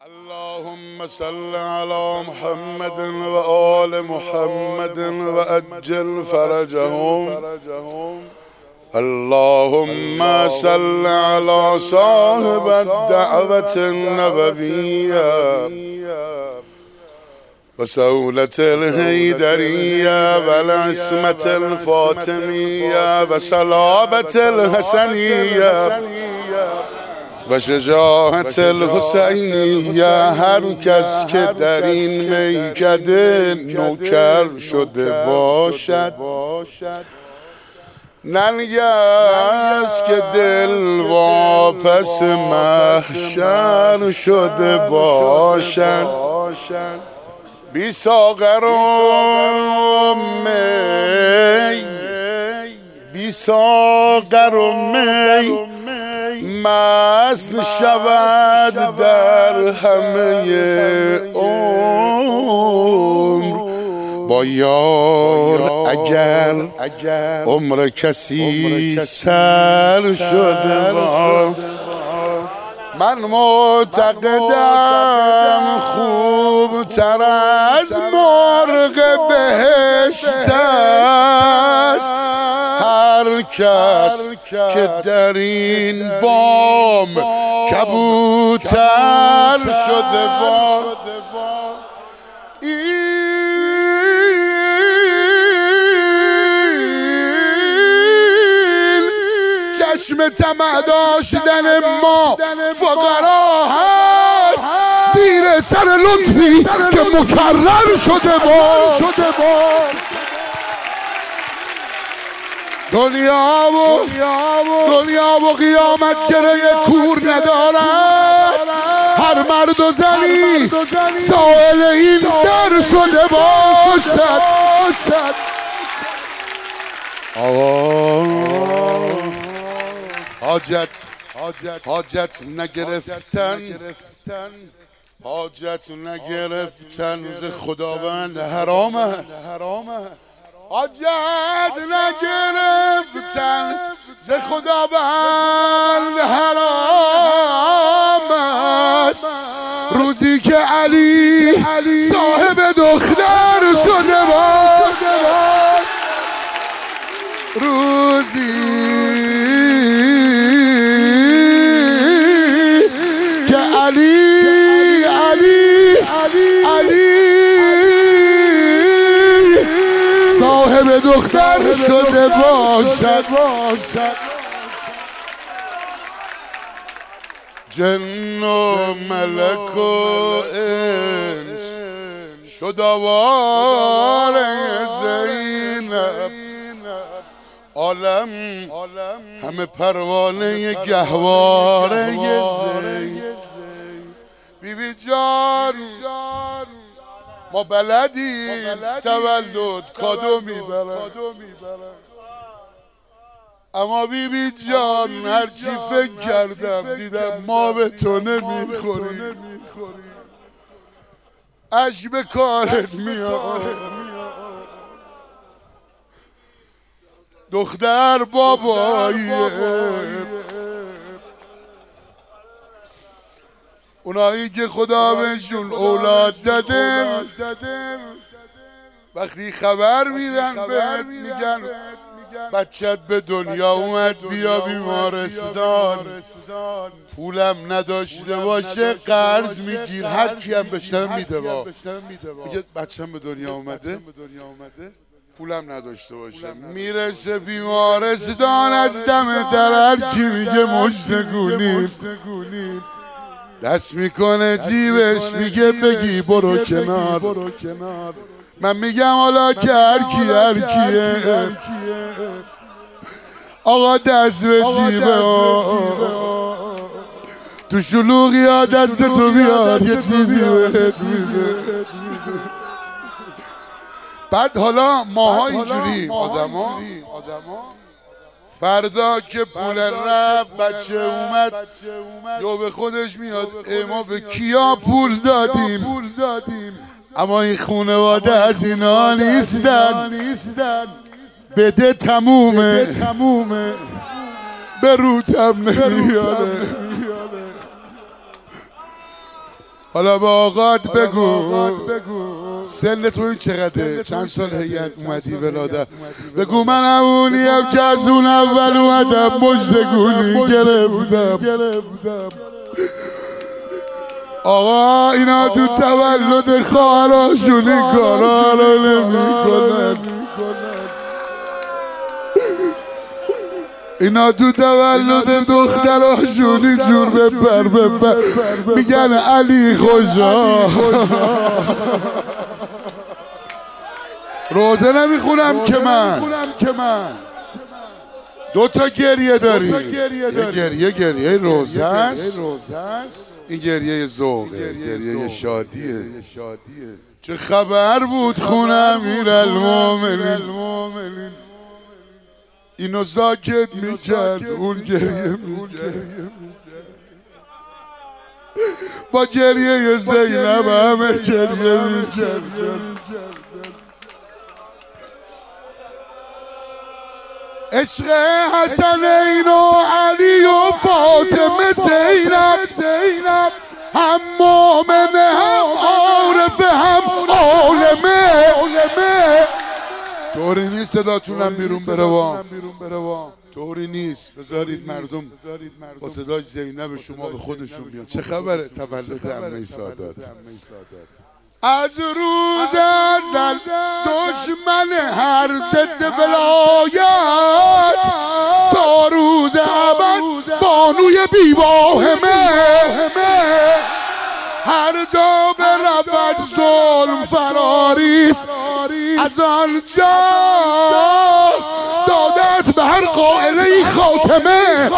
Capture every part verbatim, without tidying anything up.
اللهم صل على محمد وآل محمد وأجل فرجهم. اللهم صل على صاحب الدعوة النبوية وسولة الهيدرية والعصمة الفاطمية وصلابة الحسنية و شجاعت الحسینیه. هر کس که در این میکده نوکر شده باشد، ننگست که دل واپس محشر شده باشد. بی ساغر و می، بی ساغر و می مست شود در همه عمر. با یار اگر عمر کسی سر شده با، من معتقدم خوب تر از مرغ بهشت است هر کس که در این بام کبوتر شده با. این چشم طمع داشتن ما فقرا هست زیر سر لطفی که مکرر شده با. دنیا و دنیا و قیامت گره کور ندارد. هر مرد و زنی سائل این در شده باشد. آقا حاجت حاجت نگرفتن حاجت نگرفتن ز خداوند حرام است. حاجت نگرفتن ز خداوند حرام است. روزی که علی صاحب دختر شده باش، روزی که علی علی علی صاحب دختر شده باشد. جن و ملک و انس شد آواره زینب. عالم همه پروانه گهواره زینب. بی بی جان ما بلدیم تولد کادو میبرن، اما بی بی جان هرچی فکر کردم دیدم ما به تو نمیخوریم. اشک به کارت میاد. دختر باباییه، اونایی که خدا بهشون اولاد داده وقتی خبر میدن بهت میگن بچت به دنیا اومد بیا بیمارستان. پولم نداشته باشه قرض میگیر، هر کی هم بشنوه میده با میگه بچم به دنیا اومده پولم نداشته باشه. میرسه بیمارستان از دم در هر کی میگه مشتگونیم، دست میکنه جیبش میگه بگی برو کنار. من میگم حالا که هر کی هر کیه آقا دست به جیبه تو شلوغی ها دست تو بیاد یه چیزی بهت میده. بعد حالا ماها اینجوری آدم ها فردا که پول رفت بچه اومد یا به خودش میاد ای ما به کیا پول دادیم، اما این خانواده از اینا نیستن. بده تمومه به روتم نمیاره. حالا به آقات بگو سن توی چقدره؟ چند سال هیئت اومدی ولاده؟ بگو من اونیم که از اون اول اومدم مژدگونی گرفتم. آقا اینا تو تولد خواهراشون این کارا رو نمیکنن. اینا تو تولد دختراشون اینجور بپر بپر میگن علی خوشا. روزه نمیخونم که من دو تا گریه داری. یه گریه گریه روزه است، این گریه ذوقه، گریه شادیه. چه خبر بود خونه امیرالمومنین اینو ساکت میکرد، اون گریه میکرد. با گریه زینب همه گریه میکرد. عشق حسنین و علی و فاطمه زینب هم مومن هم عارف هم عالمه. طوری نیست صداتونم بیرون بروام، طوری نیست. بذارید مردم با صدای زینب شما به خودشون بیان. چه خبره تولد عمه سادات؟ از روز ازل دشمن هر ضد ولایت تا روز ابد بانوی بیواهمه. هر جا برود ظلم فراریست از آنجا داده است به هر قائله خاتمه.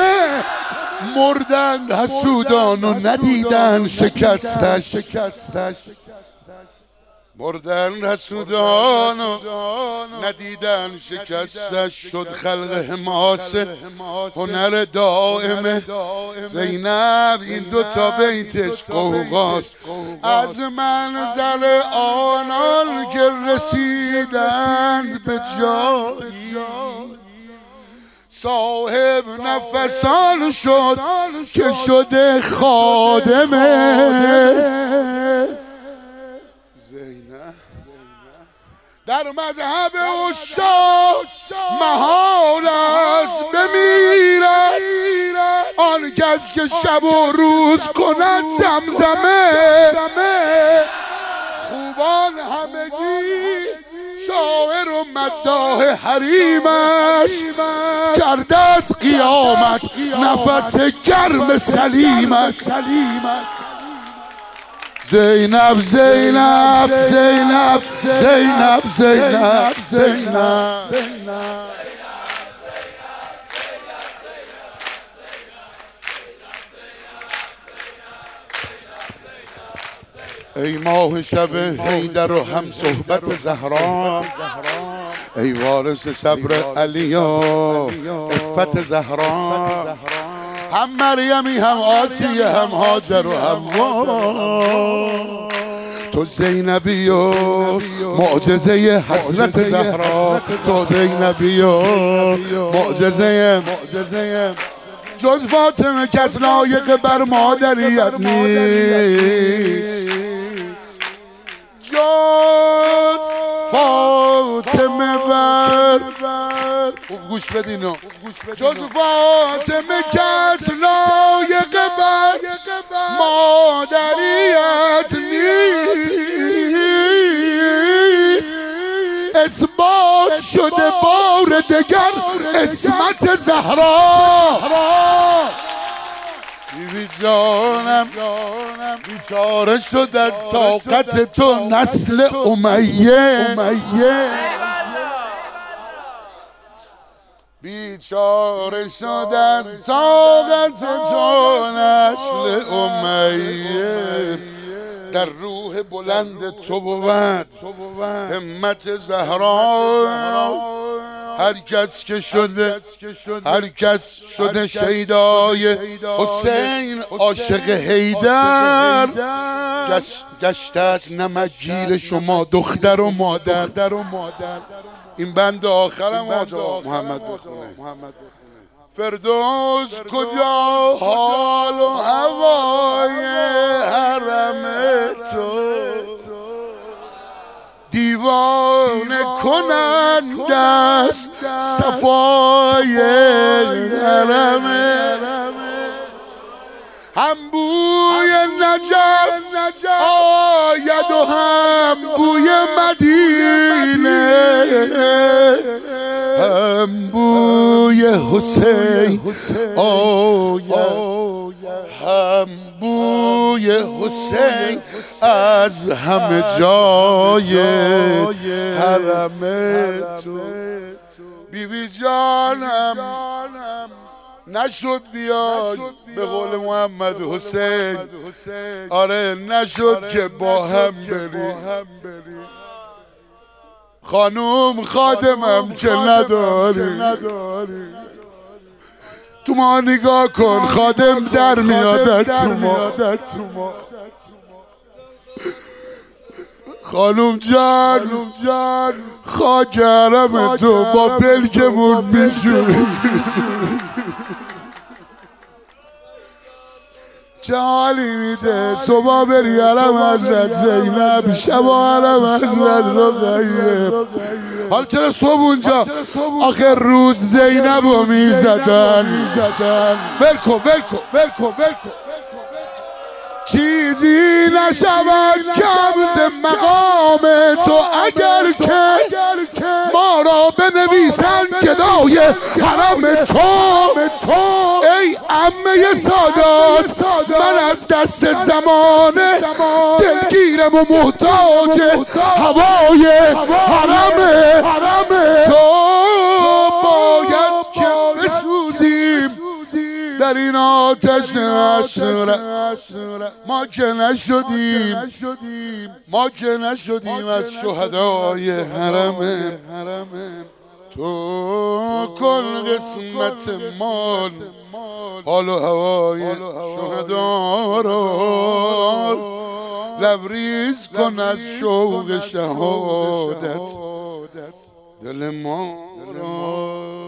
مردند حسودان و ندیدن شکستش، مردن حسودان و ندیدن شکستش. شد خلق حماسه هنر دائمه. زینب این دوتا بیتش قوقاست از منظر آنان که رسیدند به جایی. صاحب نفسان شد که شده خادمه. در مذهب عشاق محال است بمیرد آن کس که شب و روز کند زمزمه. خوبان همگی شاعر و مداح حریمش کرده از قیامت نفس گرم سلیمش. زینب زینب زینب زینب زینب زینب ای ماه شب حیدر و هم صحبت زهرا، ای وارث صبر علی و عفت زهرا. هم مریمی هم آسیه هم هاجر و حوا. تو زینبی و معجزه حضرت زهرا، تو زینبی و معجزه جز فاطمه کس لایق بر مادریت نیست. جز فاطمه بر خوب گوش بدینو جز فاطمه کس لایق بر مادریت نیست. اثبات شده بار دگر اسمت زهرا. بیبی جانم بیچاره شد از طاقت تو نسل امیه. بیچاره شد از طاقت تو نسل امیه. در روح بلند تو بود همت زهرا. هر کس که شده هر کس شده شیدای حسین عاشق حیدر گشته از نمکگیر شما دختر و مادر. این بند آخرم آقا محمد بخونه. فردوس کجا حال و هوای حرم تو دیوانه کنند است صفای حرم هم بوی نجف آید و هم بوی مدینه هم بوی حسین آید هم بوی حسین از همه جای حرم تو بی بی جانم نشد بیاد به قول محمد حسین آره نشد که با هم بریم خانوم خادمم که نداری تو ما نگاه کن خادم در میادت تو ما خانوم جان خاک حرم تو با پلکمون میشوری چه حالی میده صبح بری حرم حضرت زینب شبا حرم حضرت رقیه حالا چرا صبح اونجا آخر روز زینب رو میزدن بلکن بلکن بلکن بلکن چیزی نشود کم ز مقام تو اگر که ما را بنویسن گدای حرم تو ای عمه سادات من از دست زمانه دلگیرم و محتاج هوای حرم تو باید که بسوزیم در این آتش حسرت ما که نشدیم ما که نشدیم از شهدای حرم تو کل قسمت مال حال و هوای شهدا را لبریز کن از شوق شهادت دل ما را